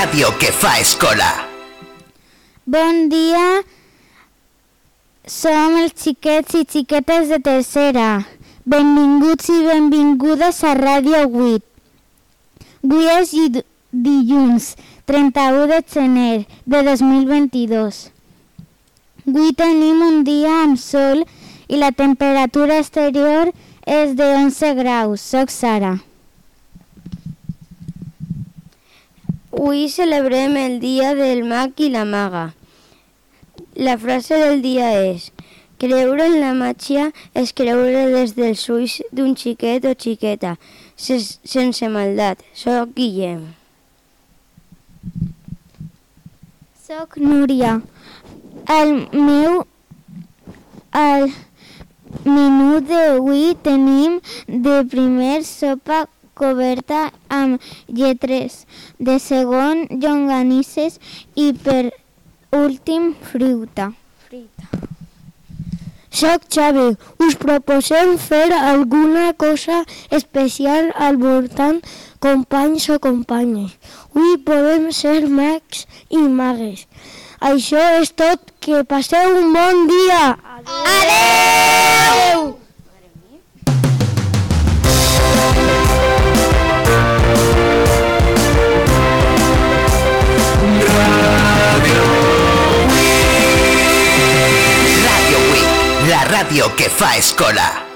ràdio que fa escola. Bon dia, som els xiquets i xiquetes de tercera. Benvinguts i benvingudes a Ràdio 8. Avui és dilluns, 31 de gener de 2022. Avui tenim un dia amb sol i la temperatura exterior és de 11 graus. Soc Sara. Avui celebrem el dia del mag i la maga. La frase del dia és: creure en la màgia és creure des dels ulls d'un xiquet o xiqueta, sense maldat. Soc Guillem. Soc Núria. Al menú d'avui tenim de primer sopa coberta amb lletres, de segon llonganisses i per últim fruita. Soc Xavi. Us proposem fer alguna cosa especial al voltant, companys o companyes. Avui podem ser mags i magues. Això és tot. Que passeu un bon dia. Adeu! Ràdio 8, la ràdio que fa escola.